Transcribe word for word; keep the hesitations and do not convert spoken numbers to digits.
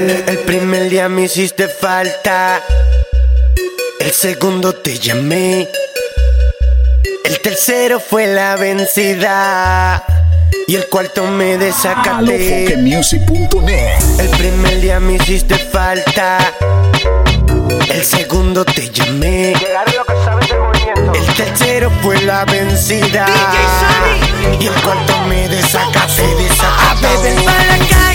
El primer día me hiciste falta, el segundo te llamé, el tercero fue la vencida y el cuarto me desacaté. alofoquemusic punto net. El primer día me hiciste falta, el segundo te llamé, Llegaron los que saben del movimiento. el tercero fue la vencida y el cuarto me desacaté, desacaté. A beber pa' la calle.